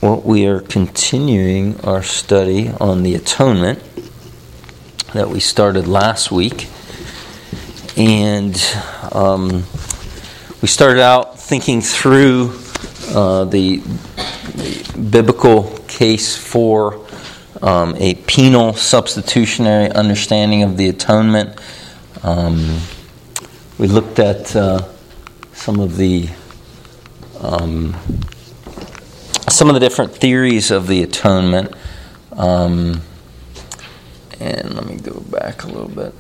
Well, we are continuing our study on the atonement that we started last week. And we started out thinking through the biblical case for a penal substitutionary understanding of the atonement. We looked at some of the different theories of the atonement. And let me go back a little bit.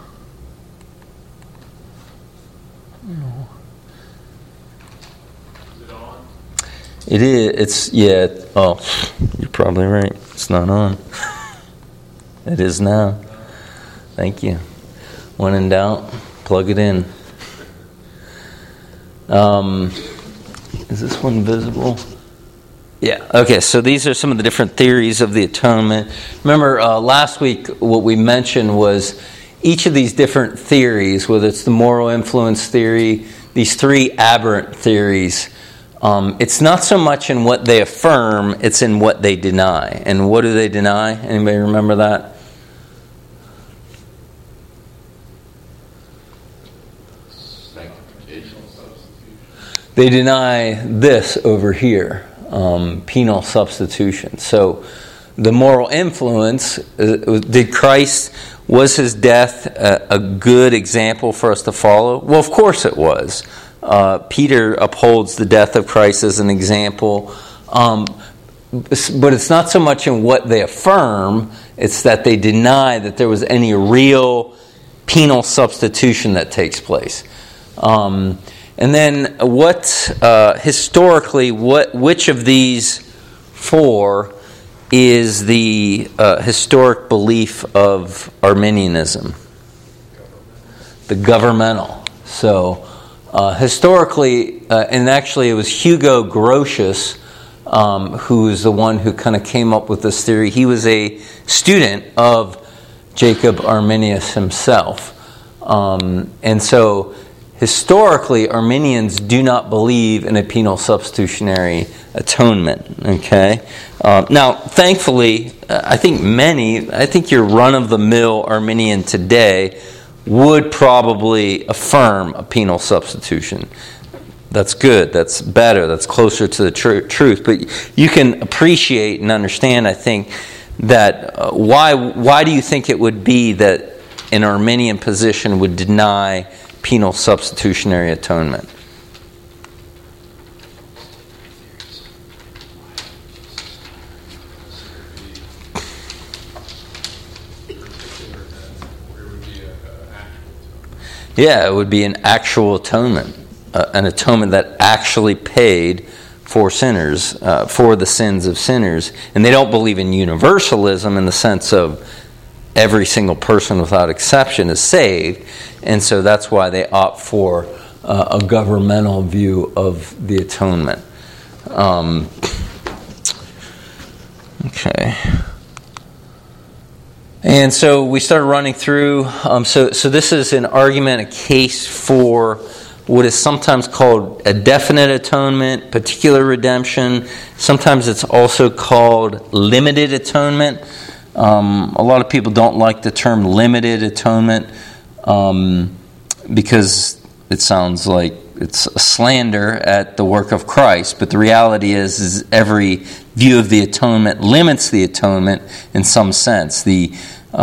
It is. Oh, you're probably right. It's not on. It is now. Thank you. When in doubt, plug it in. Is this one visible? Yeah. Okay, so these are some of the different theories of the atonement. Remember, last week what we mentioned was each of these different theories, whether it's the moral influence theory, these three aberrant theories, it's not so much in what they affirm, it's in what they deny. And what do they deny? Anybody remember that? They deny this over here. Penal substitution. So the moral influence, was his death a good example for us to follow? Well, of course it was. Peter upholds the death of Christ as an example. But it's not so much in what they affirm, it's that they deny that there was any real penal substitution that takes place. And then historically, which of these four is the historic belief of Arminianism? The governmental. So historically, and actually it was Hugo Grotius who is the one who kind of came up with this theory. He was a student of Jacob Arminius himself. And so historically, Arminians do not believe in a penal substitutionary atonement. Okay. Now, thankfully, I think your run-of-the-mill Arminian today would probably affirm a penal substitution. That's good. That's better. That's closer to the truth. But you can appreciate and understand, I think, that why do you think it would be that an Arminian position would deny penal substitutionary atonement? Yeah, it would be an actual atonement, an atonement that actually paid for sinners, for the sins of sinners. And they don't believe in universalism in the sense of every single person without exception is saved. And so that's why they opt for a governmental view of the atonement. Okay. And so we started running through. So this is an argument, a case for what is sometimes called a definite atonement, particular redemption. Sometimes it's also called limited atonement. A lot of people don't like the term limited atonement because it sounds like it's a slander at the work of Christ. But the reality is every view of the atonement limits the atonement in some sense. The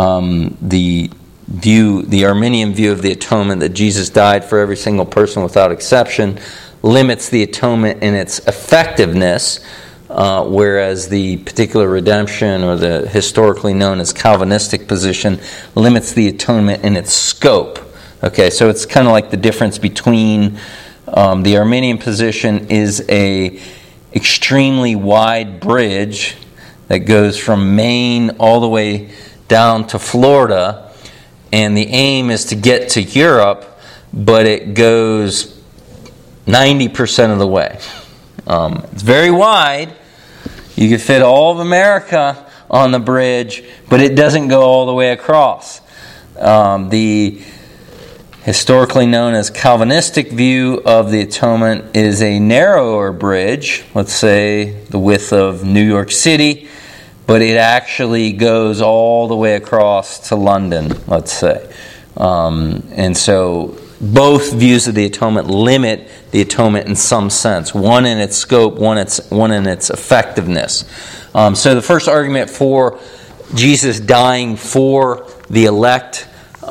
Arminian view of the atonement, that Jesus died for every single person without exception, limits the atonement in its effectiveness. Whereas the particular redemption, or the historically known as Calvinistic position, limits the atonement in its scope. Okay, so it's kind of like the difference between the Arminian position is a extremely wide bridge that goes from Maine all the way down to Florida, and the aim is to get to Europe, but it goes 90% of the way. It's very wide. You can fit all of America on the bridge, but it doesn't go all the way across. The historically known as Calvinistic view of the atonement, is a narrower bridge, let's say the width of New York City, but it actually goes all the way across to London, let's say. And so both views of the atonement limit the atonement in some sense, one in its scope, one in its effectiveness. So the first argument for Jesus dying for the elect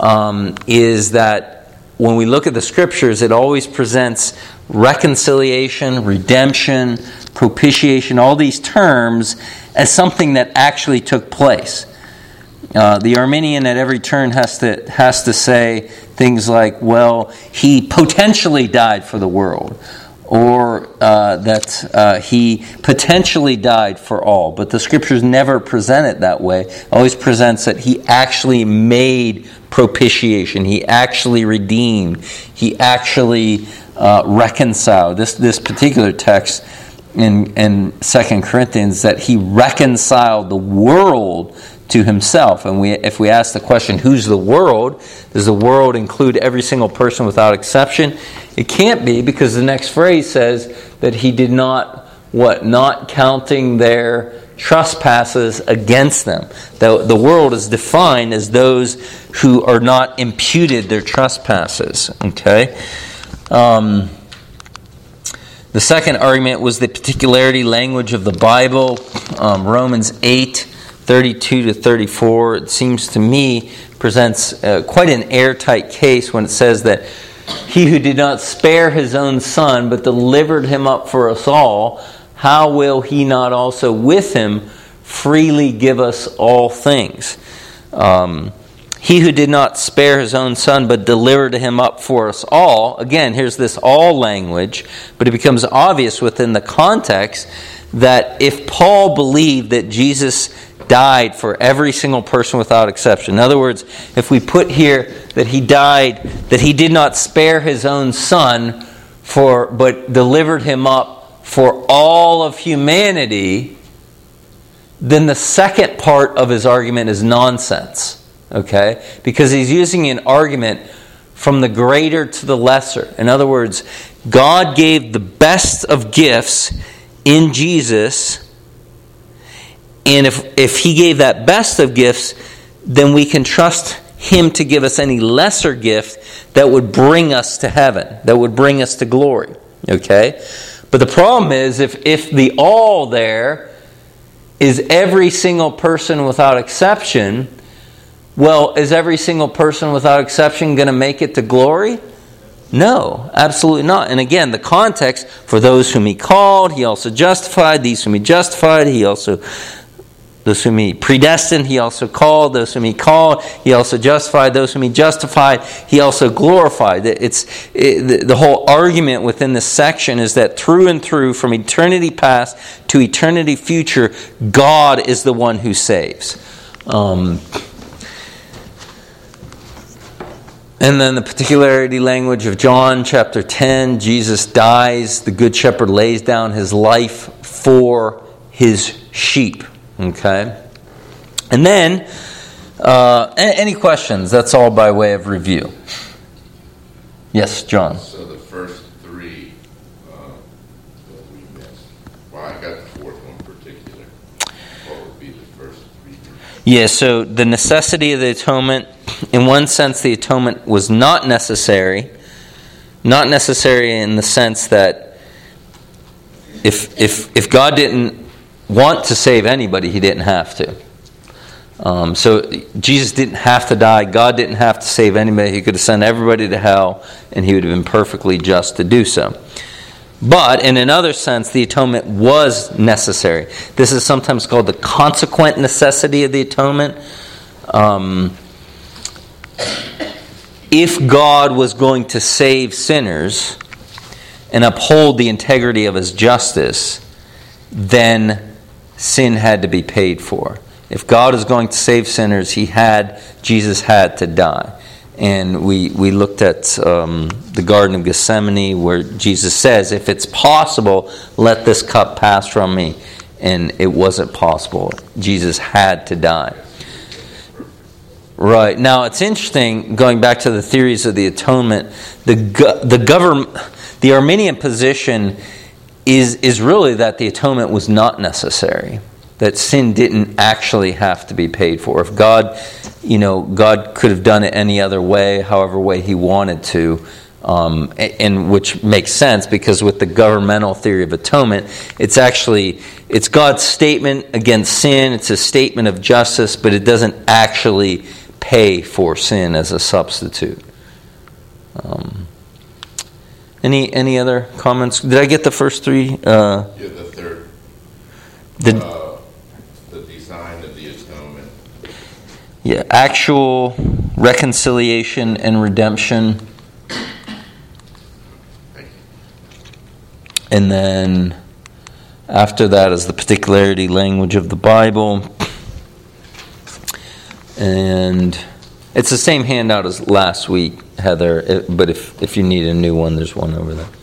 is that when we look at the Scriptures, it always presents reconciliation, redemption, propitiation, all these terms as something that actually took place. The Arminian at every turn has to say things like, well, he potentially died for the world, or that he potentially died for all. But the Scriptures never present it that way. It always presents that he actually made propitiation. He actually redeemed. He actually reconciled. This particular text in 2 Corinthians, that he reconciled the world to himself. And if we ask the question, who's the world? Does the world include every single person without exception? It can't be, because the next phrase says that he did not, not counting their trespasses against them. The world is defined as those who are not imputed their trespasses. Okay? The second argument was the particularity language of the Bible. Romans 8:32 to 34, it seems to me, presents quite an airtight case when it says that he who did not spare his own son, but delivered him up for us all, how will he not also with him freely give us all things? He who did not spare his own son, but delivered him up for us all. Again, here's this all language, but it becomes obvious within the context that if Paul believed that Jesus died for every single person without exception. In other words, if we put here that he died, that he did not spare his own son, but delivered him up for all of humanity, then the second part of his argument is nonsense. Okay? Because he's using an argument from the greater to the lesser. In other words, God gave the best of gifts in Jesus. And if he gave that best of gifts, then we can trust him to give us any lesser gift that would bring us to heaven, that would bring us to glory. Okay? But the problem is, if the all there is every single person without exception, well, is every single person without exception going to make it to glory? No, absolutely not. And again, the context, for those whom he called, he also justified. These whom he justified, those whom he predestined, he also called. Those whom he called, he also justified. Those whom he justified, he also glorified. The whole argument within this section is that through and through, from eternity past to eternity future, God is the one who saves. And then the particularity language of John chapter 10, Jesus dies, the Good Shepherd lays down his life for his sheep. Okay? And then, any questions? That's all by way of review. Yes, John. So the first three that we missed, well, I got the fourth one in particular. What would be the first three? Yeah, so the necessity of the atonement, in one sense the atonement was not necessary. Not necessary in the sense that if God didn't want to save anybody, he didn't have to. So Jesus didn't have to die. God didn't have to save anybody. He could have sent everybody to hell, and he would have been perfectly just to do so. But in another sense, the atonement was necessary. This is sometimes called the consequent necessity of the atonement. If God was going to save sinners and uphold the integrity of his justice, then sin had to be paid for. If God is going to save sinners, Jesus had to die. And we looked at the Garden of Gethsemane, where Jesus says, if it's possible, let this cup pass from me. And it wasn't possible. Jesus had to die. Right. Now, it's interesting, going back to the theories of the atonement, the Arminian position is really that the atonement was not necessary, that sin didn't actually have to be paid for. If God could have done it any other way, however way he wanted to, and which makes sense, because with the governmental theory of atonement, it's God's statement against sin, it's a statement of justice, but it doesn't actually pay for sin as a substitute. Any other comments? Did I get the first three? Yeah, the third. The design of the atonement. Yeah, actual reconciliation and redemption. Thank you. And then after that is the particularity language of the Bible. And it's the same handout as last week, Heather, but if you need a new one, there's one over there.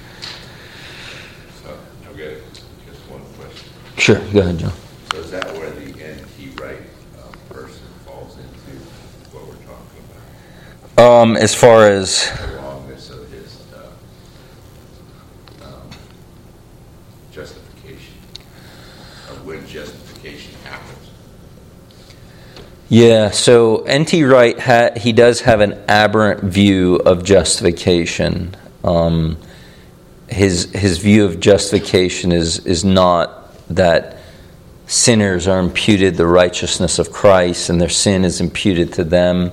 So, okay, just one question. Sure, go ahead, John. So is that where the N.T. Wright person falls into what we're talking about? As far as... The longness of his justification, of when justification happens. Yeah, so N.T. Wright, he does have an aberrant view of justification. His view of justification is not that sinners are imputed the righteousness of Christ and their sin is imputed to them.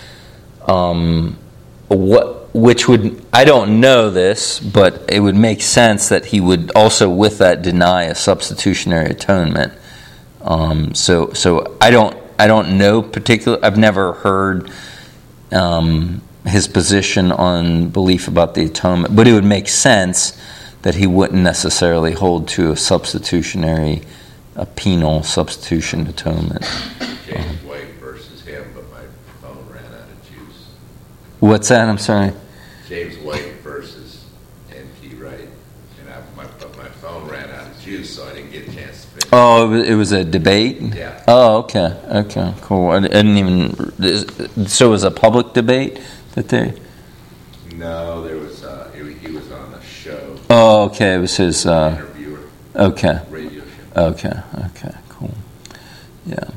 Which would, I don't know this, but it would make sense that he would also with that deny a substitutionary atonement. So I don't know particular. I've never heard his position on belief about the atonement, but it would make sense that he wouldn't necessarily hold to a penal substitution atonement. James White versus him, but my phone ran out of juice. What's that? I'm sorry. James White versus N.T. Wright, and my phone ran out of juice, so I didn't get a chance to finish. Oh, it was a debate? Yeah. Oh, okay, cool. I didn't even... So it was a public debate that they... No, there was, he was on a show. Oh, okay, it was his... Interviewer. Okay. Radio show. Okay, cool. Yeah.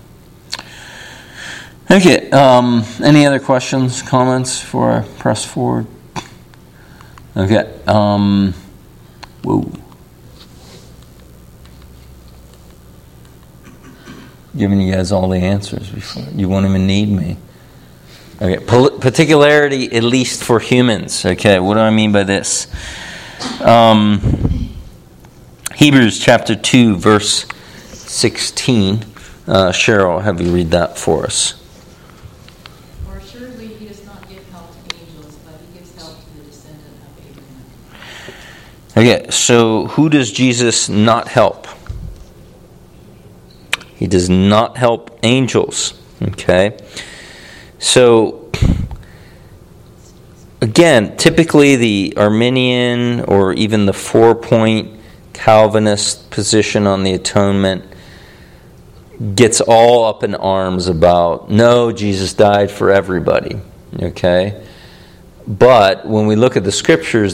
Okay, any other questions, comments before I press forward? Okay, whoa. Giving you guys all the answers before. You won't even need me. Okay, particularity, at least for humans. Okay, what do I mean by this? Hebrews chapter 2, verse 16. Cheryl, I'll have you read that for us. For surely he does not give help to angels, but he gives help to the descendant of Abraham. Okay, so who does Jesus not help? He does not help angels. Okay, so again, typically the Arminian or even the 4-point Calvinist position on the atonement gets all up in arms about, no, Jesus died for everybody. Okay, but when we look at the scriptures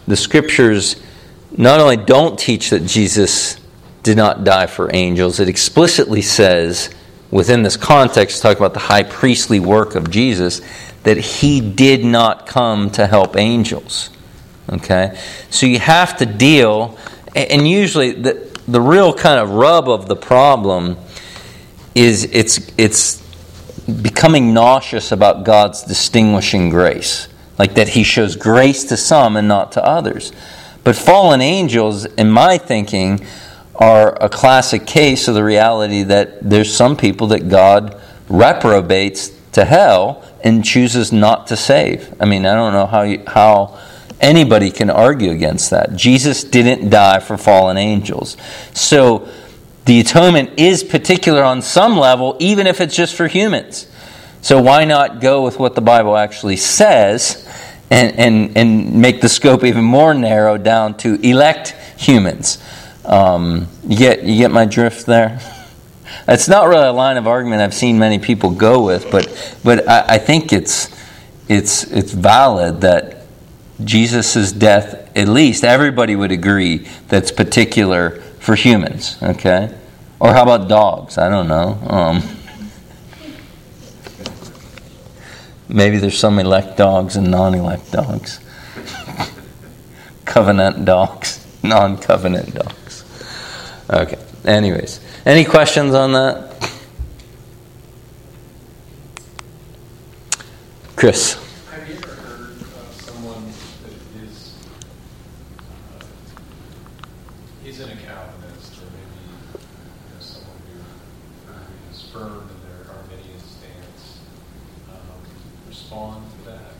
not only don't teach that Jesus did not die for angels, it explicitly says, within this context, talk about the high priestly work of Jesus, that he did not come to help angels. Okay? So you have to deal, and usually the real kind of rub of the problem is it's becoming nauseous about God's distinguishing grace. Like that he shows grace to some and not to others. But fallen angels, in my thinking, are a classic case of the reality that there's some people that God reprobates to hell and chooses not to save. I mean, I don't know how anybody can argue against that. Jesus didn't die for fallen angels. So the atonement is particular on some level, even if it's just for humans. So why not go with what the Bible actually says and make the scope even more narrow down to elect humans? You get my drift there? It's not really a line of argument I've seen many people go with, but I think it's valid that Jesus' death, at least everybody would agree, that's particular for humans, okay? Or how about dogs? I don't know. Maybe there's some elect dogs and non-elect dogs. Covenant dogs, non-covenant dogs. Okay, anyways. Any questions on that? Chris? Have you ever heard of someone that is an Calvinist, or maybe someone who is firm in their Arminian stance, respond to that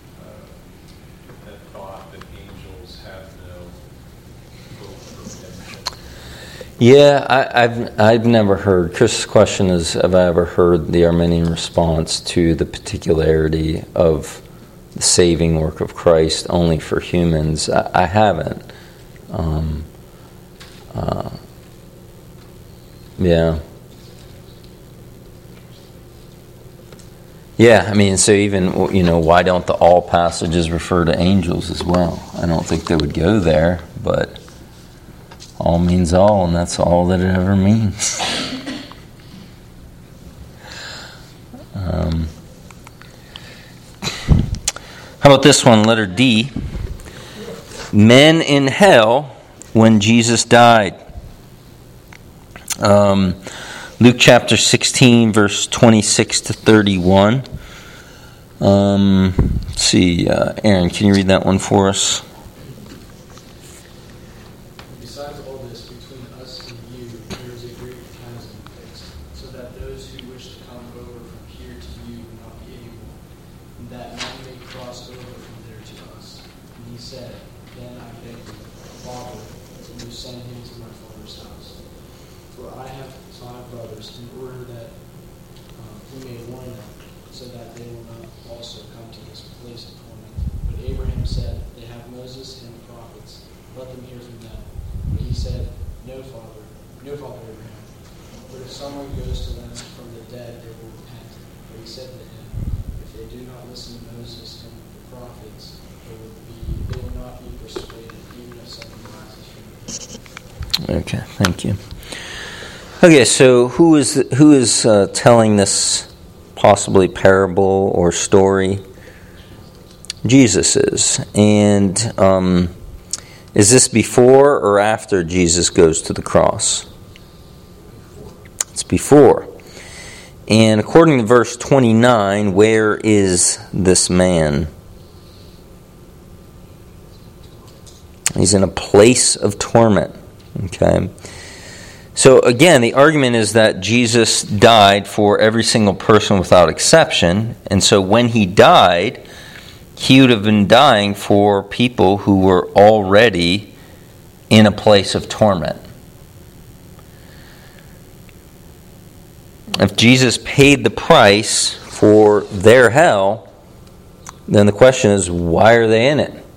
thought that angels have no hope for redemption? Yeah, I've never heard. Chris's question is, have I ever heard the Arminian response to the particularity of the saving work of Christ only for humans? I haven't. Yeah. Yeah, I mean, so even, why don't the all passages refer to angels as well? I don't think they would go there, but all means all, and that's all that it ever means. How about this one, letter D? Men in hell when Jesus died. Luke chapter 16, verse 26 to 31. Let's see, Aaron, can you read that one for us? Besides all this, between us and you, there is a great chasm fixed, so that those who wish to come over from here to you will not be able, and that none may cross over from there to us. And he said, Then I beg you, Father, that you send him to my father's house. For I have 5 brothers, in order that he may warn them, so that they will not also come to this place of torment. But Abraham said, They have Moses and the prophets. Let them hear from them. But he said, No, Father Abraham. But if someone goes to them from the dead, they will repent. But he said to him, If they do not listen to Moses and the prophets, they will not be persuaded, even if someone rises from the dead. Okay, thank you. Okay, so who is telling this possibly parable or story? Jesus is. And is this before or after Jesus goes to the cross? It's before. And according to verse 29, where is this man? He's in a place of torment. Okay. So again, the argument is that Jesus died for every single person without exception. And so when he died, he would have been dying for people who were already in a place of torment. If Jesus paid the price for their hell, then the question is, why are they in it?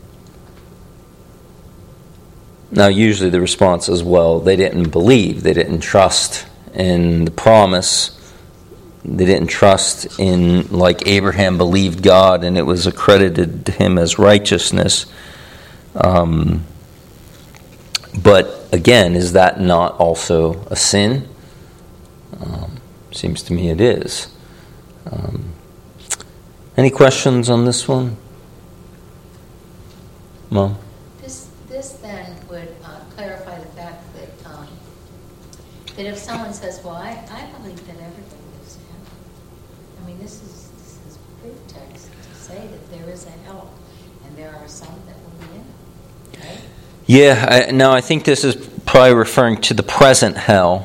Now, usually the response is, well, they didn't believe. They didn't trust in the promise. They didn't trust in, like Abraham believed God, and it was accredited to him as righteousness. But again, is that not also a sin? Seems to me it is. Any questions on this one? Mom? This then would clarify the fact that if someone says, well, I believe that everybody lives in heaven. I mean, this is proof text to say that there is a hell, and there are some that will be in it, right? Yeah, I think this is probably referring to the present hell.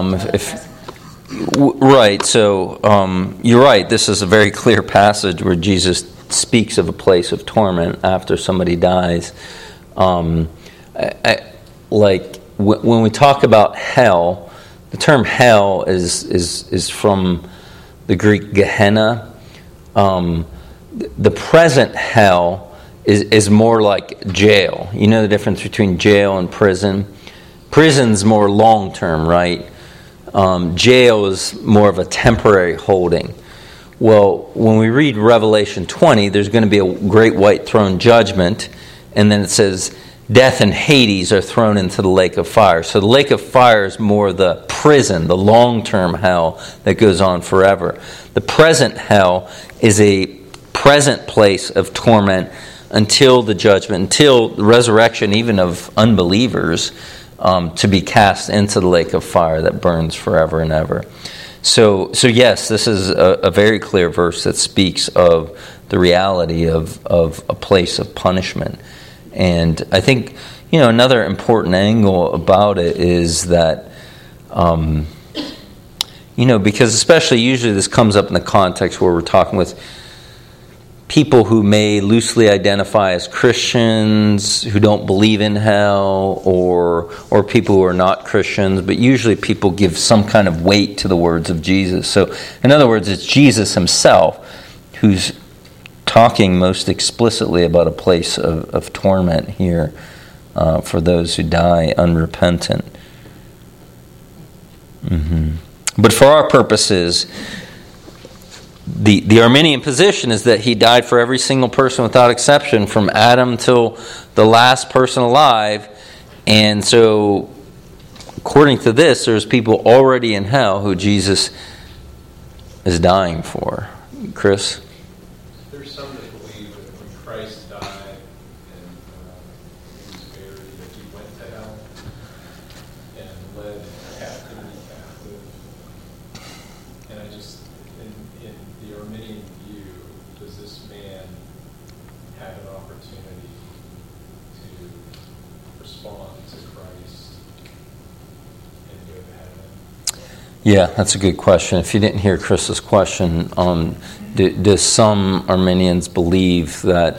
Right, so you're right. This is a very clear passage where Jesus speaks of a place of torment after somebody dies. When we talk about hell, the term hell is from the Greek Gehenna. The present hell is more like jail. You know the difference between jail and prison? Prison's more long-term, right? Jail is more of a temporary holding. Well, when we read Revelation 20, there's going to be a great white throne judgment, and then it says, death and Hades are thrown into the lake of fire. So the lake of fire is more the prison, the long-term hell that goes on forever. The present hell is a present place of torment until the judgment, until the resurrection even of unbelievers, to be cast into the lake of fire that burns forever and ever. So yes, this is a very clear verse that speaks of the reality of a place of punishment. And I think, another important angle about it is that, because especially usually this comes up in the context where we're talking with people who may loosely identify as Christians, who don't believe in hell, or people who are not Christians, but usually people give some kind of weight to the words of Jesus. So, in other words, it's Jesus himself who's talking most explicitly about a place of torment here for those who die unrepentant. But for our purposes, the Arminian position is that he died for every single person without exception, from Adam till the last person alive. And so, according to this, there's people already in hell who Jesus is dying for. Chris? There's some that believe that when Christ died and he was buried, that he went to hell and led captivity captive. And I just, in the Arminian view, does this man have an opportunity to respond to Christ and go to heaven? Yeah, that's a good question. If you didn't hear Chris's question, do some Arminians believe that,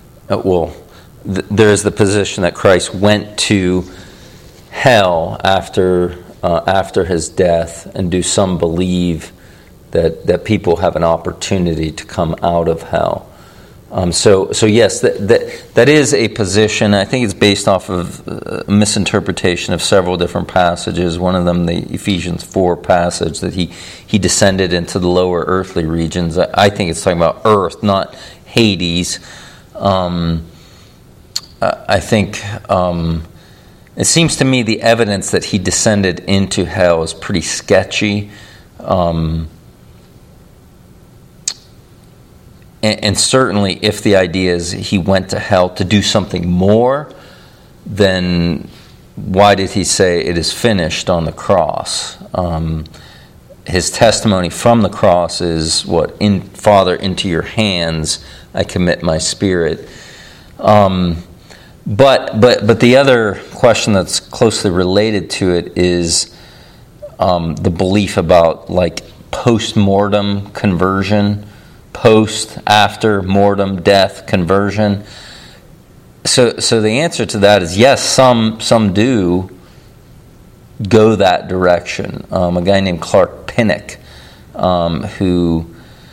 there is the position that Christ went to hell after his death, and do some believe that people have an opportunity to come out of hell? So yes, that is a position. I think it's based off of a misinterpretation of several different passages. One of them, the Ephesians 4 passage, that he descended into the lower earthly regions. I think it's talking about earth, not Hades. I think it seems to me the evidence that he descended into hell is pretty sketchy. And certainly, if the idea is he went to hell to do something more, then why did he say it is finished on the cross? His testimony from the cross is, Father, into your hands I commit my spirit. But the other question that's closely related to it is the belief about post-mortem conversion. After mortem, death, conversion. So the answer to that is yes, some do go that direction. A guy named Clark Pinnock, who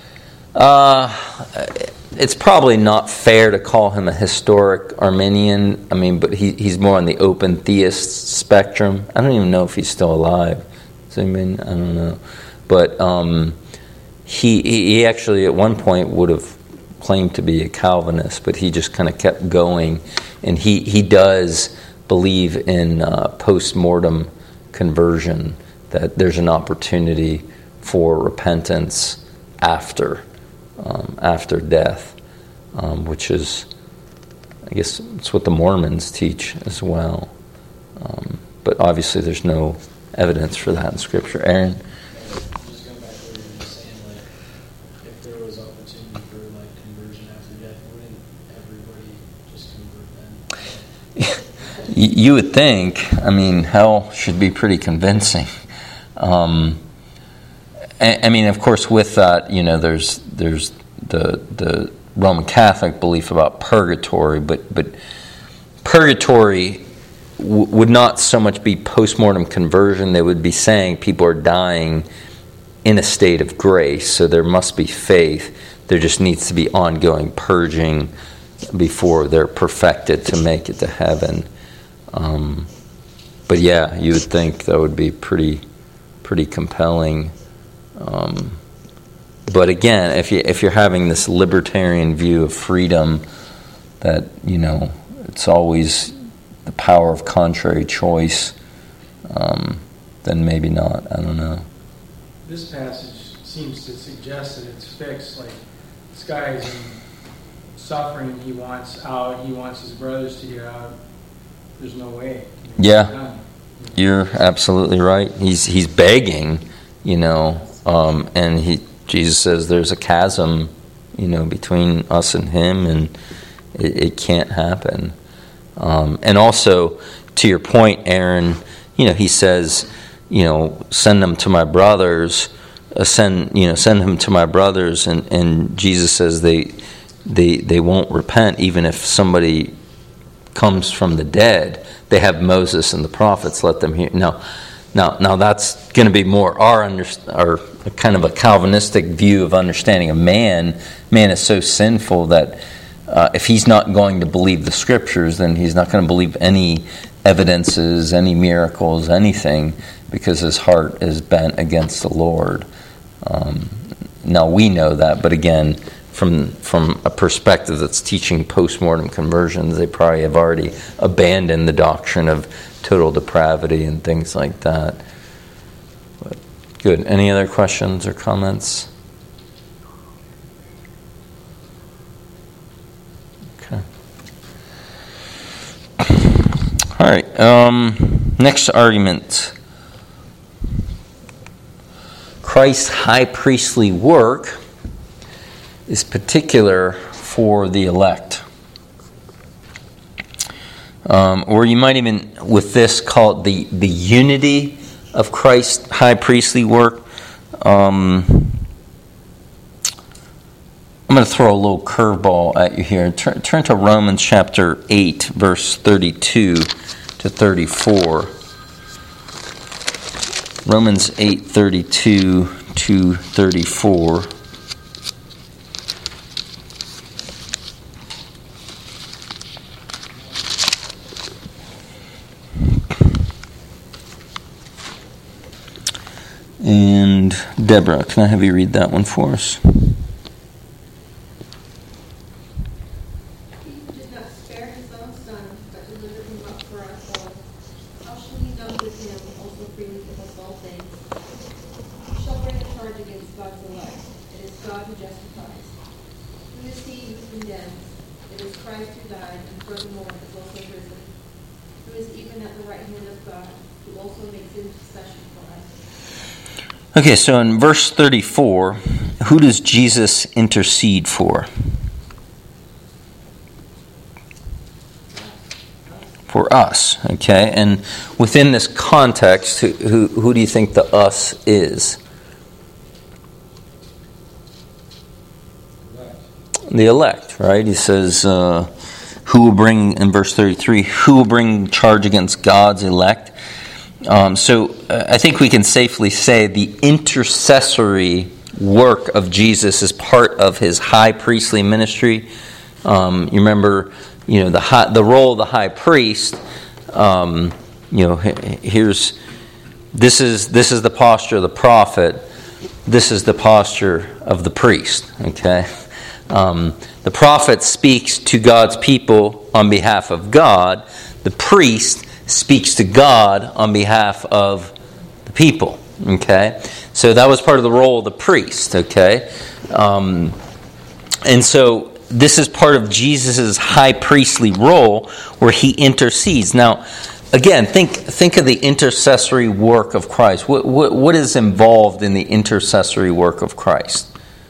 it's probably not fair to call him a historic Arminian. But he's more on the open theist spectrum. I don't even know if he's still alive. I don't know, but. He actually at one point would have claimed to be a Calvinist, but he just kind of kept going. And he does believe in post-mortem conversion, that there's an opportunity for repentance after death, which is, I guess, it's what the Mormons teach as well. But obviously there's no evidence for that in Scripture. Aaron? You would think, hell should be pretty convincing. Of course, with that, there's the Roman Catholic belief about purgatory, but purgatory would not so much be post-mortem conversion. They would be saying people are dying in a state of grace, so there must be faith. There just needs to be ongoing purging before they're perfected to make it to heaven. But yeah, you would think that would be pretty pretty compelling. But again, if you're having this libertarian view of freedom, that it's always the power of contrary choice, then maybe not. I don't know. This passage seems to suggest that it's fixed. Like, this guy is in suffering. He wants out. He wants his brothers to get out. There's no way. Yeah, you're absolutely right. He's begging, and Jesus says there's a chasm, between us and him, and it can't happen. And also, to your point, Aaron, he says, send them to my brothers. Send him to my brothers, and Jesus says they won't repent even if somebody comes from the dead. They have Moses and the prophets. Let them hear. Now that's going to be more our kind of a Calvinistic view of understanding of man. Man is so sinful that if he's not going to believe the Scriptures, then he's not going to believe any evidences, any miracles, anything, because his heart is bent against the Lord. Now we know that, but again, from a perspective that's teaching post-mortem conversions, they probably have already abandoned the doctrine of total depravity and things like that. But good. Any other questions or comments? Okay. All right. Next argument. Christ's high priestly work is particular for the elect. Or you might even, with this, call it the unity of Christ's high priestly work. I'm going to throw a little curveball at you here. Turn to Romans chapter 8, verse 32 to 34. Romans 8:32 to 34. And Deborah, can I have you read that one for us? He who did not spare his own son, but delivered him up for us all, how shall he not with him also freely give us all things? Who shall bring a charge against God's elect? It is God who justifies. Who is he who condemns? It is Christ who died, and furthermore is also risen, who is even at the right hand of God, who also makes intercession for us. Okay, so in verse 34, who does Jesus intercede for? For us, okay? And within this context, who do you think the us is? The elect, right? He says, who will bring, in verse 33, who will bring charge against God's elect? So I think we can safely say the intercessory work of Jesus is part of his high priestly ministry. You remember, the role of the high priest. This is the posture of the prophet. This is the posture of the priest. Okay, the prophet speaks to God's people on behalf of God. The priest speaks to God on behalf of the people. Okay, so that was part of the role of the priest. Okay, and so this is part of Jesus' high priestly role where he intercedes. Now, again, think of the intercessory work of Christ. What is involved in the intercessory work of Christ?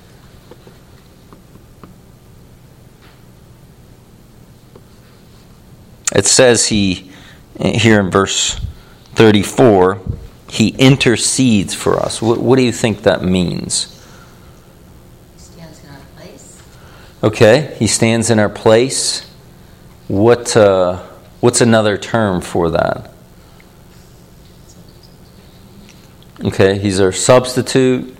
It says here in verse 34, he intercedes for us. What do you think that means? Stands in our place. Okay, he stands in our place. What's another term for that? Okay, he's our substitute,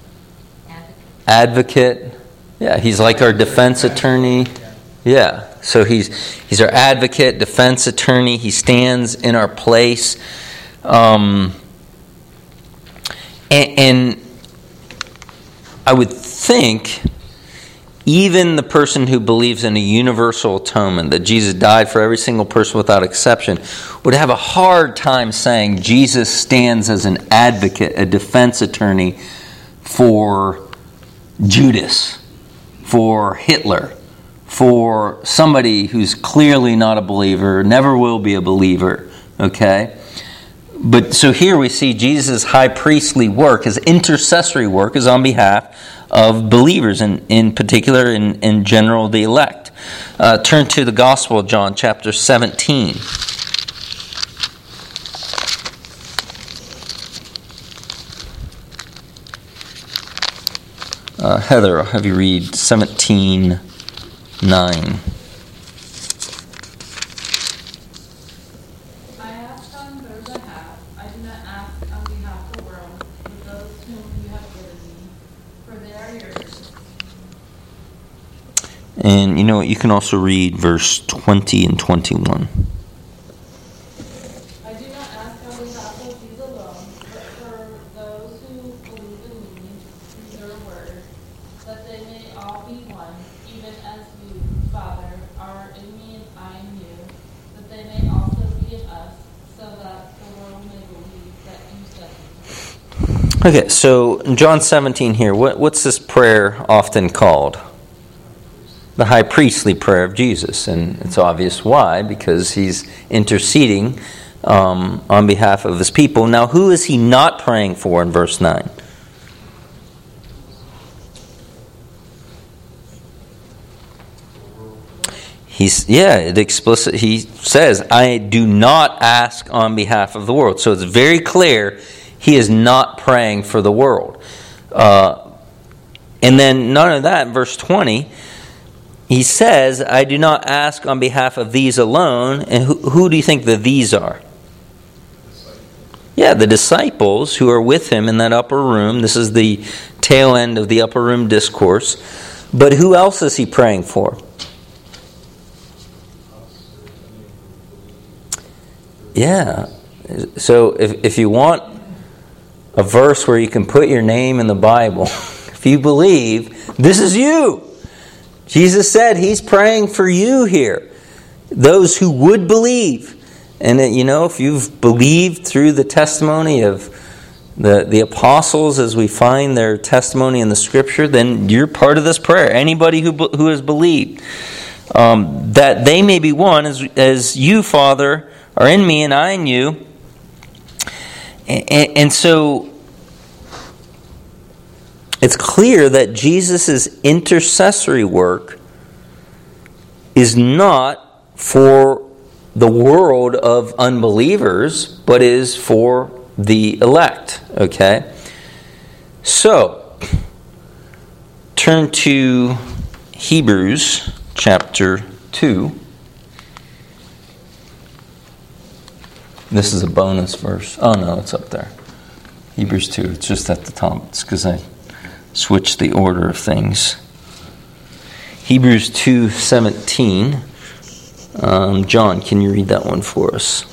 advocate. Yeah, he's like our defense attorney. Yeah, so he's our advocate, defense attorney. He stands in our place. And I would think even the person who believes in a universal atonement, that Jesus died for every single person without exception, would have a hard time saying Jesus stands as an advocate, a defense attorney for Judas, for Hitler, for somebody who's clearly not a believer, never will be a believer, okay? But so here we see Jesus' high priestly work, his intercessory work, is on behalf of believers, in particular, in general, the elect. Turn to the Gospel of John, chapter 17. Heather, I'll have you read 17:9. I ask on their behalf. I do not ask on behalf of the world, but those whom you have given me, for they are yours. And you know what? You can also read verse 20 and 21. I do not ask on behalf of these alone, but for those who believe in me through your word, that they may all be one, even as you, Father, are in me and I in you, that they may also be in us, so that the world may believe that you sent me. Okay, so in John 17 here, what's this prayer often called? The high priestly prayer of Jesus. And it's obvious why, because he's interceding on behalf of his people. Now, who is he not praying for in verse 9? He says, I do not ask on behalf of the world. So it's very clear he is not praying for the world. And then none of that, in verse 20, he says, I do not ask on behalf of these alone. And who do you think the these are? Yeah, the disciples who are with him in that upper room. This is the tail end of the upper room discourse. But who else is he praying for? Yeah. So if you want a verse where you can put your name in the Bible, if you believe, this is you. Jesus said he's praying for you here. Those who would believe. And if you've believed through the testimony of the apostles as we find their testimony in the Scripture, then you're part of this prayer. Anybody who has believed. That they may be one as you, Father, are in me and I in you. And so it's clear that Jesus' intercessory work is not for the world of unbelievers, but is for the elect. Okay? So, turn to Hebrews chapter 2. This is a bonus verse. Oh no, it's up there. Hebrews 2. It's just at the top. It's because I switched the order of things. Hebrews 2:17. John, can you read that one for us?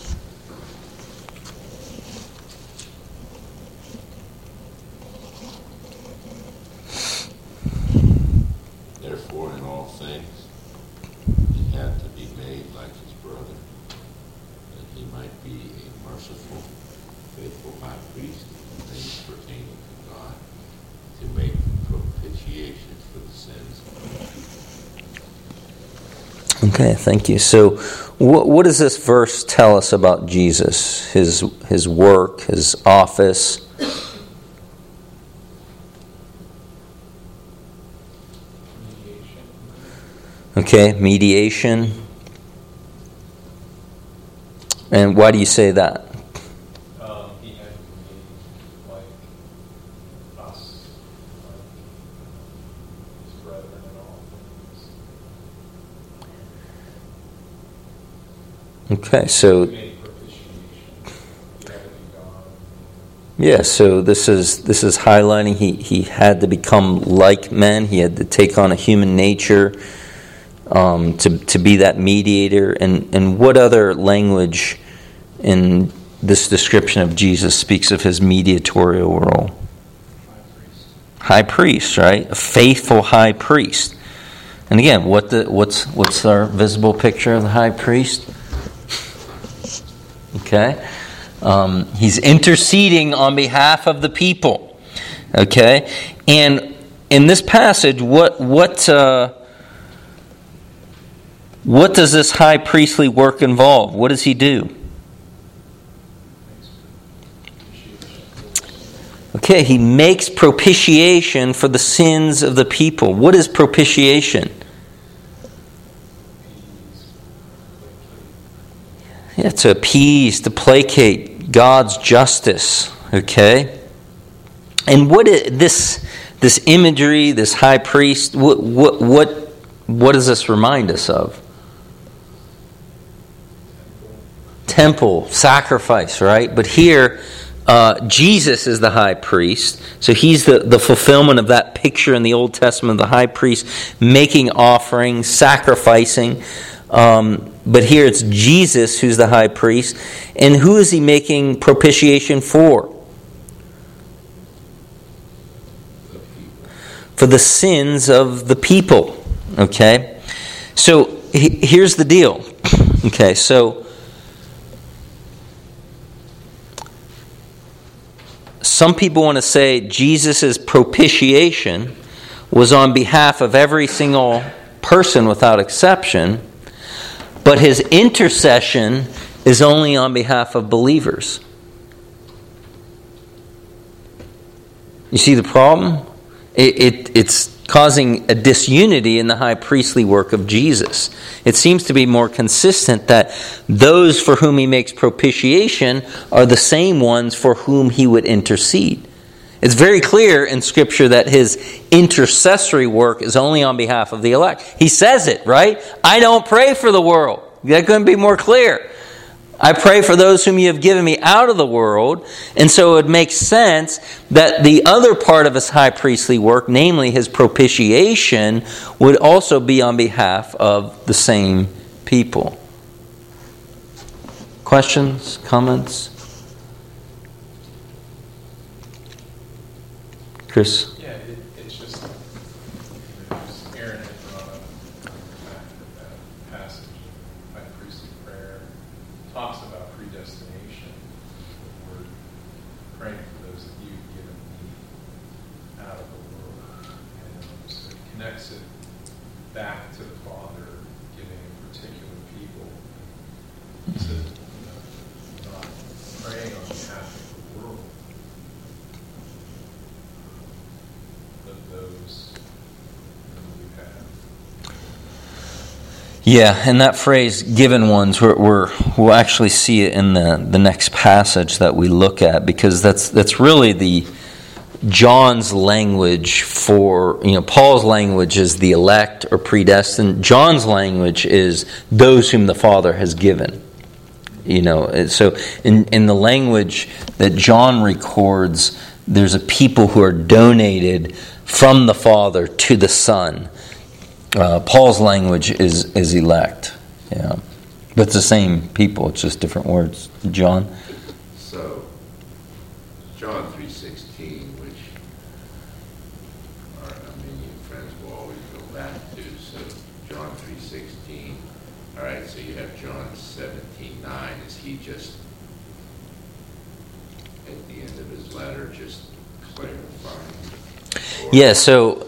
Therefore, in all things, he had to be made like his brother, that he might be a merciful, faithful high priest in things pertaining to God, to make propitiation for the sins of men. Okay, thank you. So, what does this verse tell us about Jesus, his work, his office? Okay, mediation. And why do you say that? He had to be like us, like his brethren in all things. Okay, so He made propitiation. He had to be God. yeah, so this is highlighting he had to become like men. He had to take on a human nature to be that mediator. And what other language in this description of Jesus speaks of his mediatorial role? high priest, right? A faithful high priest. And again, what's our visible picture of the high priest? Okay, he's interceding on behalf of the people. Okay, and in this passage, what does this high priestly work involve? What does he do? Okay, he makes propitiation for the sins of the people. What is propitiation? Yeah, to appease, to placate God's justice. Okay, and what is this imagery, this high priest? What does this remind us of? Temple, sacrifice, right? But here, Jesus is the high priest. So he's the fulfillment of that picture in the Old Testament of the high priest making offerings, sacrificing. But here it's Jesus who's the high priest. And who is he making propitiation for? For the sins of the people. Okay? So here's the deal. Okay, so some people want to say Jesus' propitiation was on behalf of every single person without exception, but his intercession is only on behalf of believers. You see the problem? It's causing a disunity in the high priestly work of Jesus. It seems to be more consistent that those for whom he makes propitiation are the same ones for whom he would intercede. It's very clear in Scripture that his intercessory work is only on behalf of the elect. He says it, right? I don't pray for the world. That couldn't be more clear. I pray for those whom you have given me out of the world. And so it makes sense that the other part of his high priestly work, namely his propitiation, would also be on behalf of the same people. Questions? Comments? Chris? Yeah, it's just, Aaron had brought up the fact that passage in high priestly prayer talks about predestination. We're praying for those that you've given me out of the world. And so it connects it back to the Father giving a particular people. So, not praying on behalf of the world, but those whom we have. Yeah, and that phrase, given ones, we'll actually see it in the next passage that we look at, because that's really the John's language for, Paul's language is the elect or predestined. John's language is those whom the Father has given. So in the language that John records, there's a people who are donated from the Father to the Son. Paul's language is elect. Yeah. But it's the same people, it's just different words. John? So, John 3:16, which our Armenian friends will always go back to. So, John 3:16. All right, so you have John 17:9. Is he just, at the end of his letter, just clarifying? Yeah, so,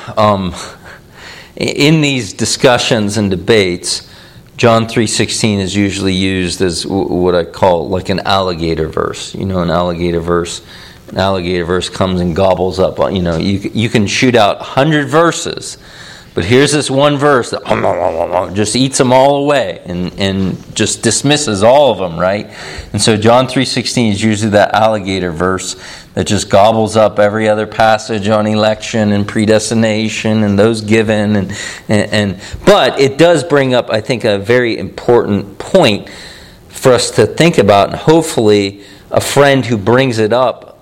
in these discussions and debates, John 3:16 is usually used as what I call like an alligator verse. An alligator verse. An alligator verse comes and gobbles up. You can shoot out 100 verses, but here's this one verse that just eats them all away and just dismisses all of them, right? And so John 3:16 is usually that alligator verse that just gobbles up every other passage on election and predestination and those given and but it does bring up, I think, a very important point for us to think about, and hopefully a friend who brings it up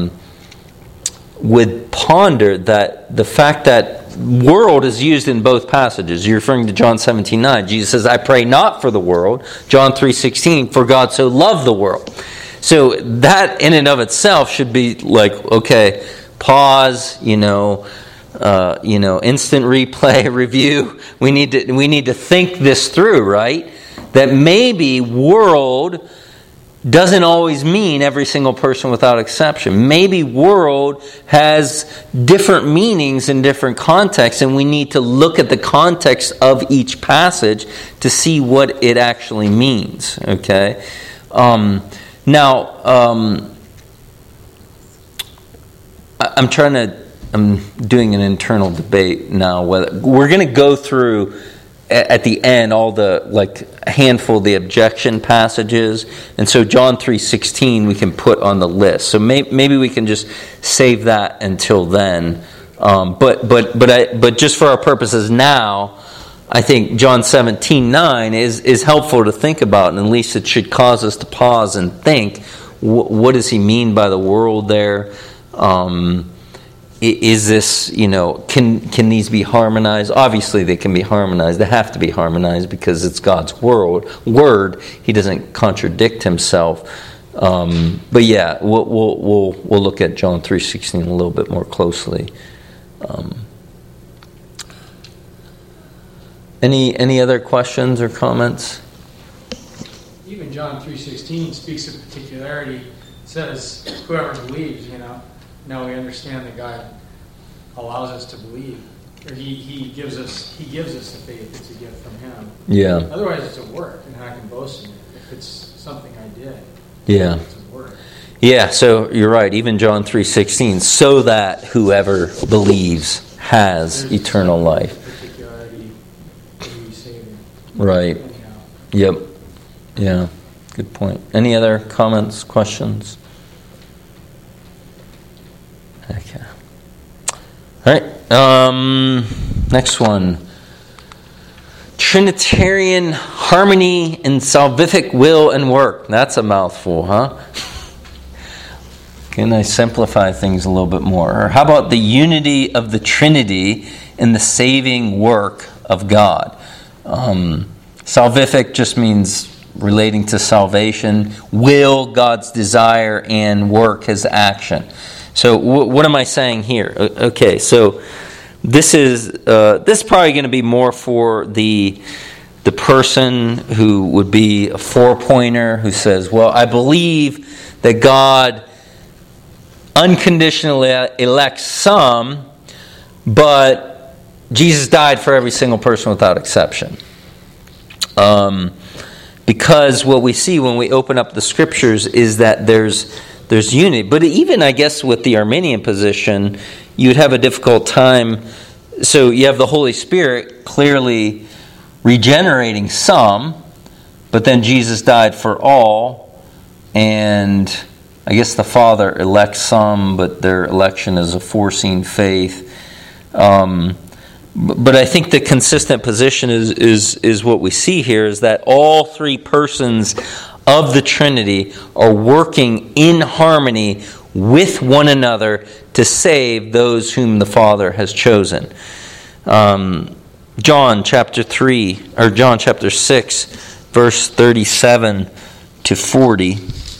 would ponder that the fact that world is used in both passages. You're referring to John 17:9. Jesus says, I pray not for the world. John 3:16, for God so loved the world. So that in and of itself should be like, okay, pause, instant replay, review. We need to think this through, right? That maybe world doesn't always mean every single person without exception. Maybe world has different meanings in different contexts, and we need to look at the context of each passage to see what it actually means. Okay? I'm doing an internal debate now whether we're going to go through at the end all the handful of the objection passages, and so John 3:16 we can put on the list. So maybe we can just save that until then. But just for our purposes now, I think John 17:9 is helpful to think about, and at least it should cause us to pause and think, what does he mean by the world there? Is this, can these be harmonized? Obviously they can be harmonized. They have to be harmonized because it's God's word. He doesn't contradict himself. But yeah, we'll look at John 3:16 a little bit more closely. Any other questions or comments? Even John 3:16 speaks of particularity. It says, whoever believes, now we understand that God allows us to believe, or He gives us the faith. It's a gift from Him. Yeah. Otherwise, it's a work, and I can boast in it. If it's something I did, yeah, it's a work. Yeah. So you're right. Even John 3:16, so that whoever believes has eternal life. Particularity to be saving. Right. Anyhow. Yep. Yeah. Good point. Any other comments, questions? Okay. All right. Next one. Trinitarian harmony in salvific will and work. That's a mouthful, huh? Can I simplify things a little bit more? Or how about the unity of the Trinity in the saving work of God? Salvific just means relating to salvation. Will, God's desire, and work, His action. So what am I saying here? Okay, so this is probably going to be more for the person who would be a four-pointer who says, well, I believe that God unconditionally elects some, but Jesus died for every single person without exception. Because what we see when we open up the Scriptures is that there's unity. But even, I guess, with the Arminian position, you'd have a difficult time. So you have the Holy Spirit clearly regenerating some, but then Jesus died for all, and I guess the Father elects some, but their election is a foreseen faith. But I think the consistent position is what we see here, is that all three persons of the Trinity are working in harmony with one another to save those whom the Father has chosen. John chapter 6, verse 37 to 40.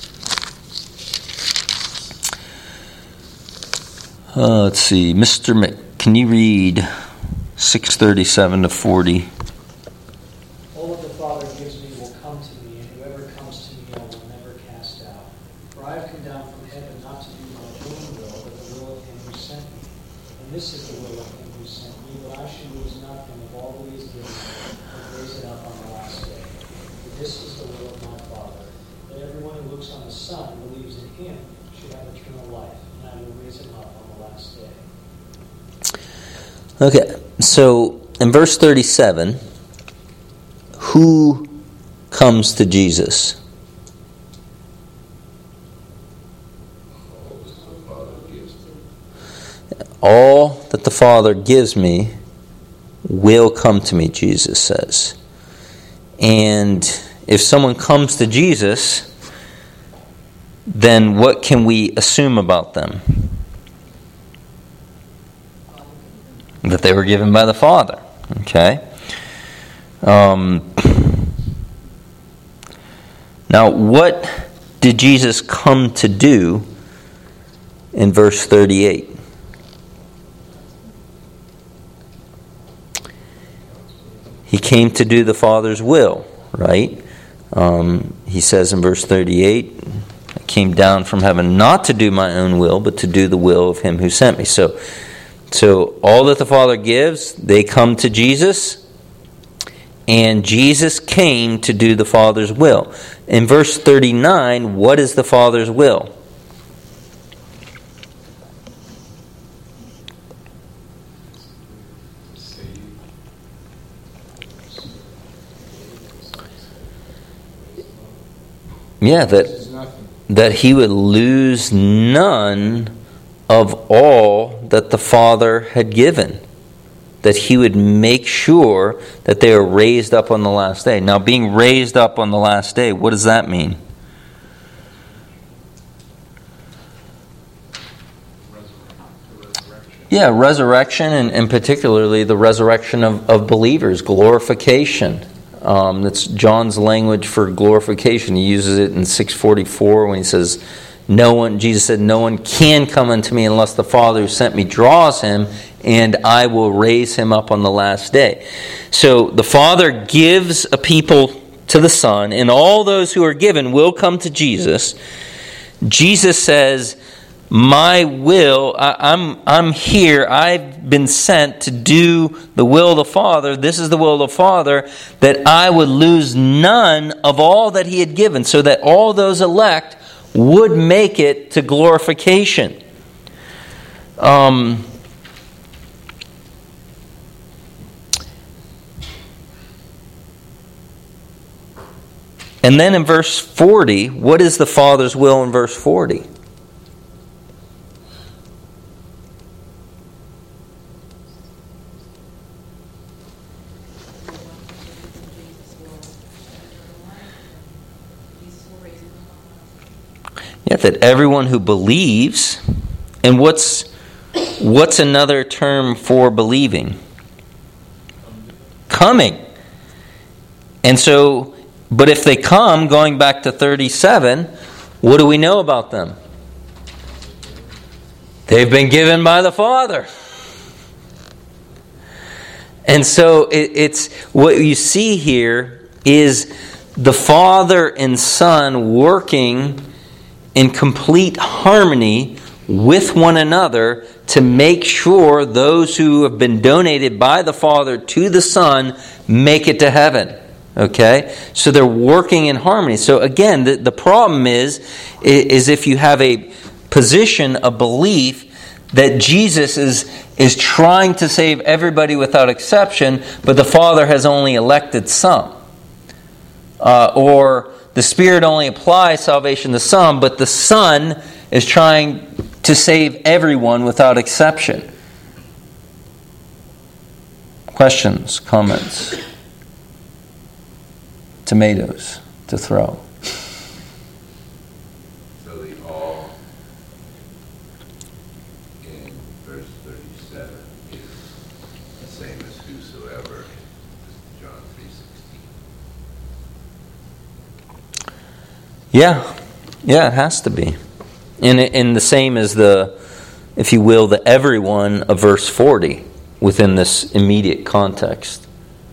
Let's see, Mr. Mick, can you read 6:37 to 40? All that the Father gives me will come to me, and whoever comes to me I will never cast out. For I have come down from heaven not to do my own will, but the will of Him who sent me. And this is the will of Him who sent me, that I should lose nothing of all that He has given me, but raise it up on the last day. For this is the will of my Father, that everyone who looks on the Son and believes in Him should have eternal life, and I will raise him up on the last day. Okay, so in verse 37, who comes to Jesus? All that the Father gives me will come to me, Jesus says. And if someone comes to Jesus, then what can we assume about them? That they were given by the Father. Okay? Now, what did Jesus come to do in verse 38? He came to do the Father's will, right? He says in verse 38, I came down from heaven not to do my own will, but to do the will of him who sent me. So all that the Father gives, they come to Jesus, and Jesus came to do the Father's will. In verse 39, what is the Father's will? Yeah, that he would lose none of all that the Father had given. That he would make sure that they are raised up on the last day. Now, being raised up on the last day, what does that mean? Yeah, resurrection, and particularly the resurrection of believers, glorification. That's John's language for glorification. He uses it in 6:44 when he says, Jesus said, no one can come unto me unless the Father who sent me draws him, and I will raise him up on the last day. So the Father gives a people to the Son, and all those who are given will come to Jesus. Jesus says, my will, I'm here, I've been sent to do the will of the Father. This is the will of the Father, that I would lose none of all that he had given, so that all those elect would make it to glorification. And then in verse 40, what is the Father's will in verse 40? Yeah, that everyone who believes, and what's another term for believing? Coming. And so, but if they come, going back to 37, what do we know about them? They've been given by the Father. And so it's what you see here is the Father and Son working in complete harmony with one another to make sure those who have been donated by the Father to the Son make it to heaven. Okay? So they're working in harmony. So again, the problem is if you have a position, a belief that Jesus is trying to save everybody without exception, but the Father has only elected some. Or the Spirit only applies salvation to some, but the Son is trying to save everyone without exception. Questions, comments, tomatoes to throw. So the all in verse 37 is the same as whosoever, John 3:16. Yeah, it has to be. And the same as the, if you will, the everyone of verse 40 within this immediate context.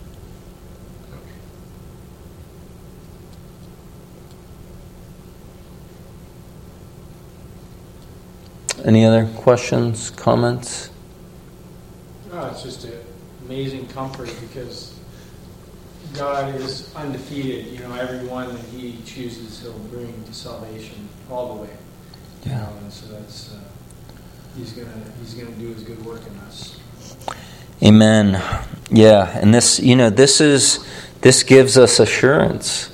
Any other questions, comments? No, it's just an amazing comfort because God is undefeated. You know, everyone that He chooses, He'll bring to salvation all the way. Yeah. And so that's He's gonna do His good work in us. Amen. Yeah, and this gives us assurance.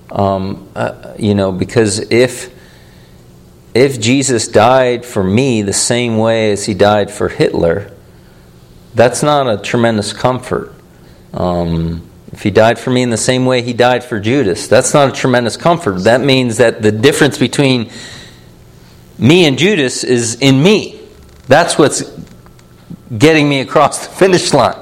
Because if Jesus died for me the same way as He died for Hitler, that's not a tremendous comfort. If He died for me in the same way He died for Judas, that's not a tremendous comfort. That means that the difference between me and Judas is in me. That's what's getting me across the finish line.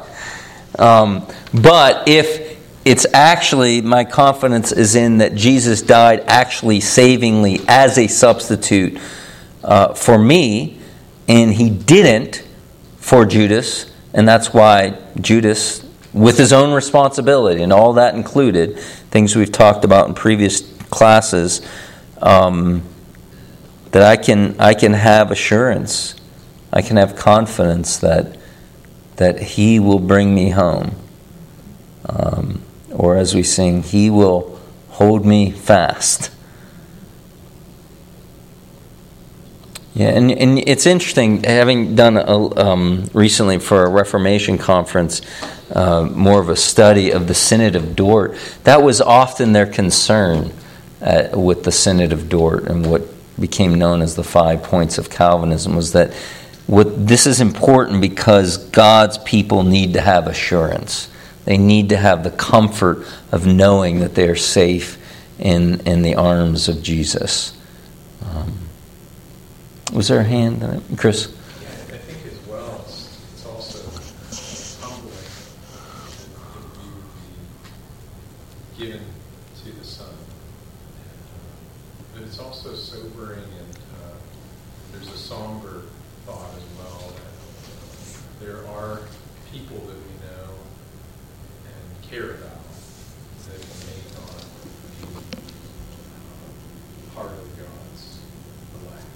But if it's actually, my confidence is in that Jesus died actually savingly as a substitute for me, and He didn't for Judas, and that's why Judas with his own responsibility, and all that included, things we've talked about in previous classes, that I can have assurance, I can have confidence that he will bring me home. Or as we sing, he will hold me fast. Yeah, and it's interesting, having done recently for a Reformation conference, more of a study of the Synod of Dort. That was often their concern with the Synod of Dort, and what became known as the 5 points of Calvinism, was that this is important because God's people need to have assurance. They need to have the comfort of knowing that they are safe in the arms of Jesus. Was there a hand, Chris? Yeah, I think as well, it's also humbling that you be given to the Son. But it's also sobering, and there's a somber thought as well that there are people that we know and care about that may not be part of God's elect.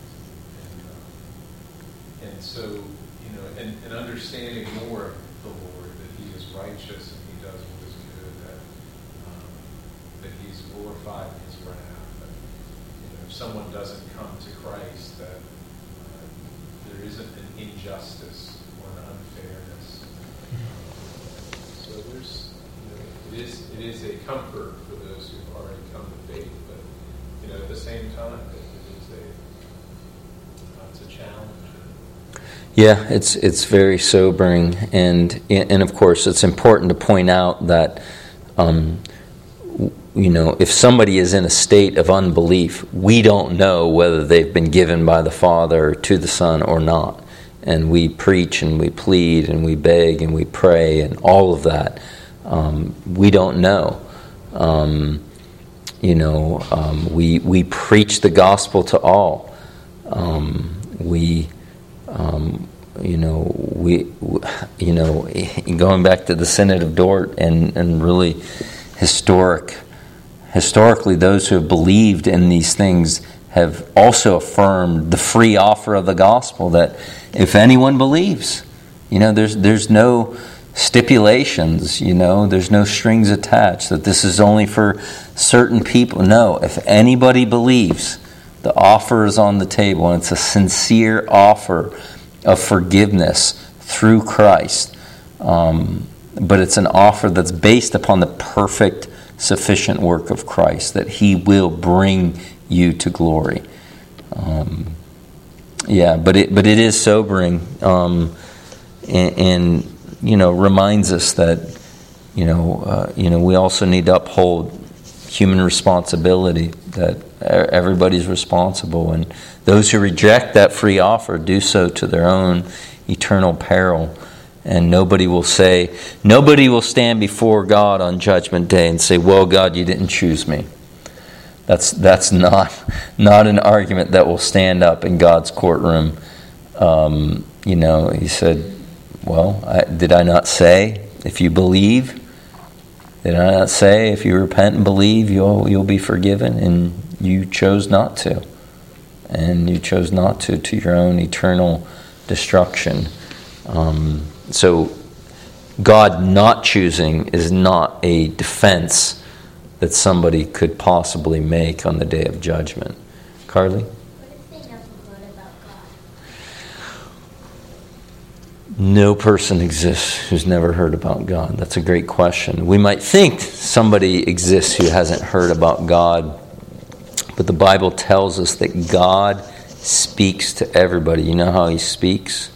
And so, and understanding more of the Lord, that he is righteous and he does what is good, that he's glorified in his wrath. And, if someone doesn't come to Christ, that there isn't an injustice or an unfairness. So there's, it is a comfort for those who've already come to faith, but, at the same time, it's a challenge. Yeah, it's very sobering, and of course it's important to point out that if somebody is in a state of unbelief, we don't know whether they've been given by the Father to the Son or not, and we preach and we plead and we beg and we pray and all of that. We don't know. We preach the gospel to all. Going back to the Synod of Dort and really historically, those who have believed in these things have also affirmed the free offer of the gospel, that if anyone believes, there's no stipulations, there's no strings attached, that this is only for certain people. No, if anybody believes, the offer is on the table, and it's a sincere offer of forgiveness through Christ. But it's an offer that's based upon the perfect, sufficient work of Christ, that he will bring you to glory. But it is sobering, and reminds us that we also need to uphold human responsibility, that everybody's responsible, and those who reject that free offer do so to their own eternal peril. And nobody will stand before God on Judgment Day and say, "Well, God, you didn't choose me." That's not an argument that will stand up in God's courtroom. He said, "Well, did I not say, if you believe? Did I not say, if you repent and believe, you'll be forgiven? And you chose not to. And you chose not to your own eternal destruction." So God not choosing is not a defense that somebody could possibly make on the day of judgment. Carly? What if they never heard about God? No person exists who's never heard about God. That's a great question. We might think somebody exists who hasn't heard about God, but the Bible tells us that God speaks to everybody. You know how he speaks?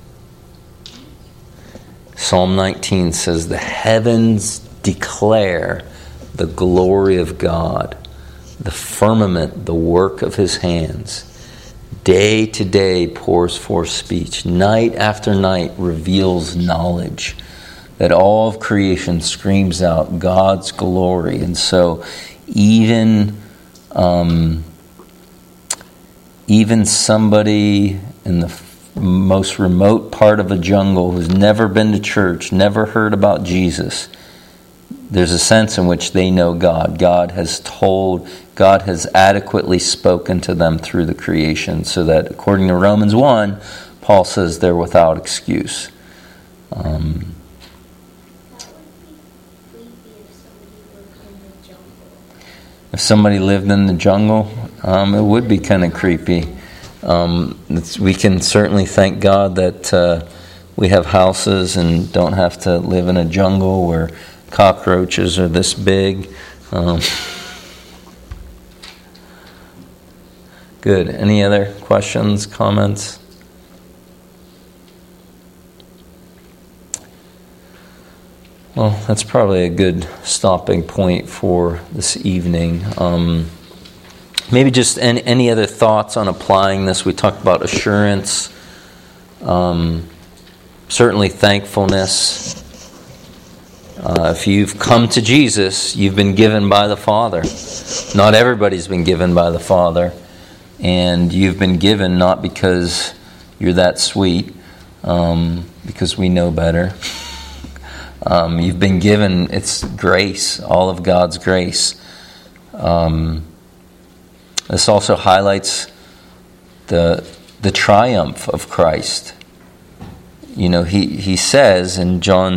Psalm 19 says, "The heavens declare the glory of God, the firmament, the work of his hands. Day to day pours forth speech. Night after night reveals knowledge." That all of creation screams out God's glory. And so even somebody in the most remote part of a jungle, who's never been to church, never heard about Jesus, there's a sense in which they know God. God has adequately spoken to them through the creation, so that according to Romans 1, Paul says they're without excuse. That would be creepy if somebody lived in the jungle. If somebody lived in the jungle, it would be kind of creepy. We can certainly thank God that we have houses and don't have to live in a jungle where cockroaches are this big. Good. Any other questions, comments? Well, that's probably a good stopping point for this evening. Maybe just any other thoughts on applying this? We talked about assurance, certainly thankfulness. If you've come to Jesus, you've been given by the Father. Not everybody's been given by the Father. And you've been given not because you're that sweet, because we know better. You've been given, it's grace, all of God's grace. This also highlights the triumph of Christ. You know, he says in John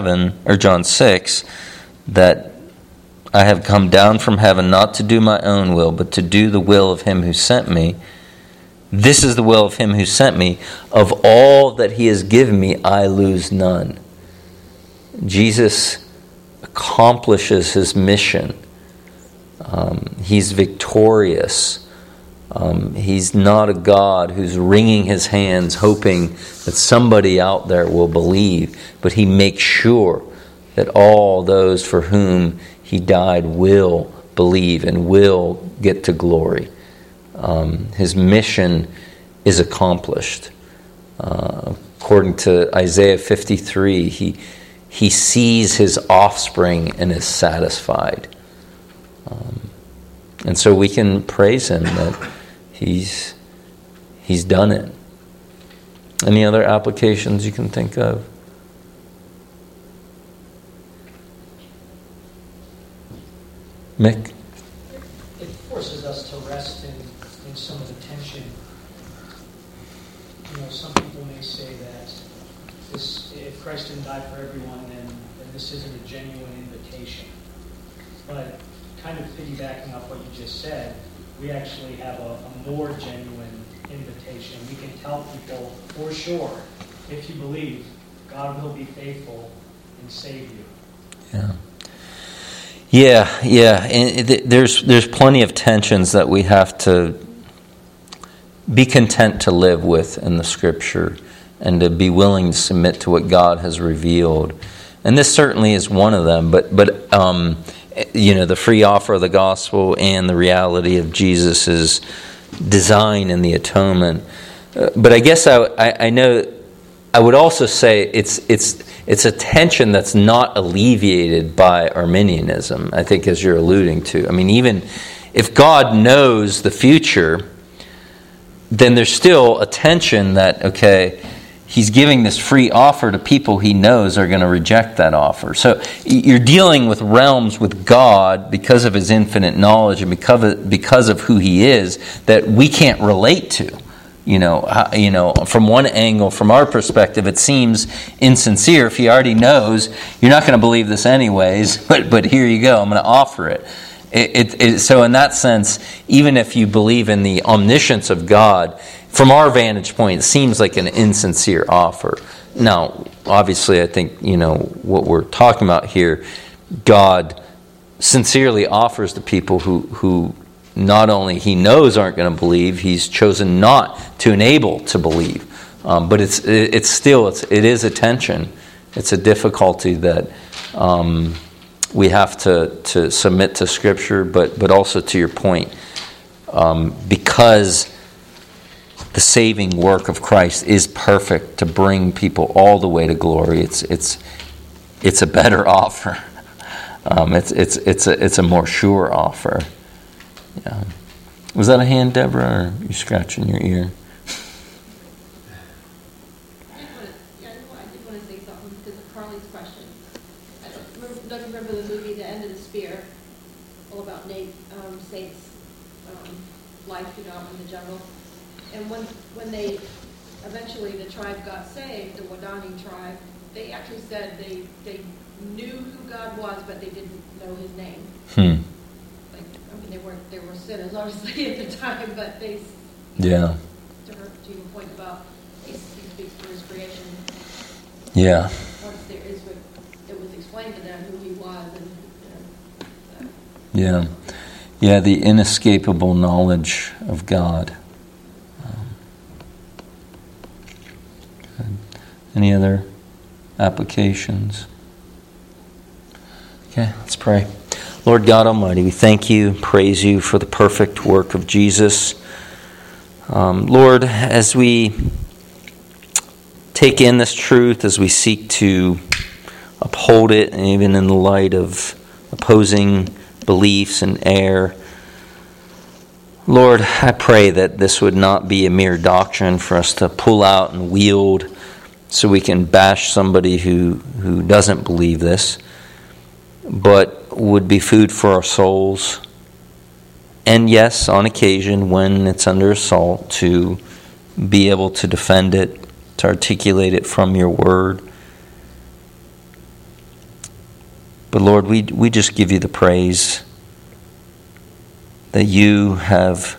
6 that I have come down from heaven not to do my own will, but to do the will of him who sent me. This is the will of him who sent me. Of all that he has given me, I lose none. Jesus accomplishes his mission. He's victorious. He's not a God who's wringing his hands hoping that somebody out there will believe, but he makes sure that all those for whom he died will believe and will get to glory. His mission is accomplished. According to Isaiah 53, he sees his offspring and is satisfied. And so we can praise him that he's done it. Any other applications you can think of? Mick? It forces us to rest in some of the tension. You know, some people may say that if Christ didn't die for everyone, then this isn't a genuine invitation. But kind of piggybacking off what you just said, we actually have a more genuine invitation. We can tell people for sure, if you believe, God will be faithful and save you. Yeah. And there's plenty of tensions that we have to be content to live with in the Scripture and to be willing to submit to what God has revealed. And this certainly is one of them. But you know, the free offer of the gospel and the reality of Jesus' design in the atonement. But I guess I know I would also say it's a tension that's not alleviated by Arminianism, I think, as you're alluding to. I mean, even if God knows the future, then there's still a tension that, okay, he's giving this free offer to people he knows are going to reject that offer. So you're dealing with realms with God because of his infinite knowledge and because of who he is that we can't relate to. You know, from one angle, from our perspective, it seems insincere. If he already knows, you're not going to believe this anyways, but here you go, I'm going to offer it. So in that sense, even if you believe in the omniscience of God, from our vantage point, it seems like an insincere offer. Now, obviously, I think, you know, what we're talking about here, God sincerely offers to people who not only he knows aren't going to believe, he's chosen not to enable to believe. But it is a tension. It's a difficulty that we have to submit to Scripture, but also to your point, because the saving work of Christ is perfect to bring people all the way to glory. It's a better offer. It's a more sure offer. Yeah. Was that a hand, Deborah, or are you scratching your ear? And when they, eventually the tribe got saved, the Wadani tribe, they actually said they knew who God was, but they didn't know his name. Like, I mean, they were sinners, obviously, at the time, but they, Yeah. to your point about he speaks for his creation. Yeah. Once it was explained to them who he was, and so. Yeah. Yeah, the inescapable knowledge of God. Good. Any other applications? Okay, let's pray. Lord God Almighty, we thank you, praise you for the perfect work of Jesus. Lord, as we take in this truth, as we seek to uphold it, and even in the light of opposing beliefs and error, Lord, I pray that this would not be a mere doctrine for us to pull out and wield so we can bash somebody who doesn't believe this, but would be food for our souls. And yes, on occasion, when it's under assault, to be able to defend it, to articulate it from your word. But Lord, we just give you the praise that you have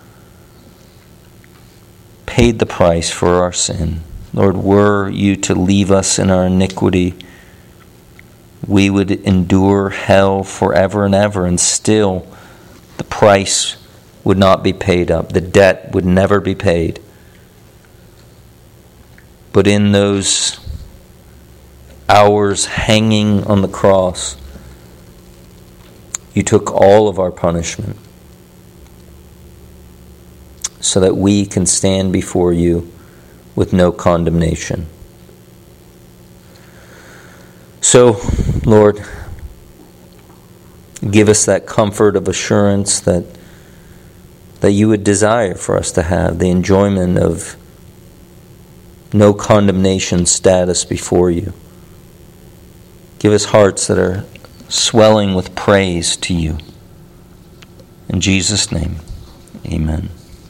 paid the price for our sin. Lord, were you to leave us in our iniquity, we would endure hell forever and ever, and still the price would not be paid up. The debt would never be paid. But in those hours hanging on the cross, you took all of our punishment so that we can stand before you with no condemnation. So, Lord, give us that comfort of assurance that you would desire for us to have, the enjoyment of no condemnation status before you. Give us hearts that are swelling with praise to you. In Jesus' name, amen.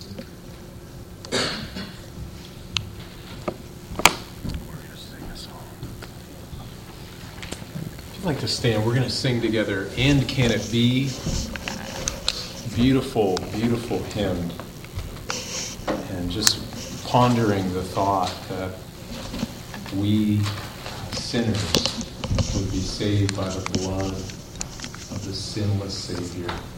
I'd like to stand. We're going to sing together, "And Can It Be?" Beautiful, beautiful hymn. And just pondering the thought that we sinners would be saved by the blood of the sinless Savior.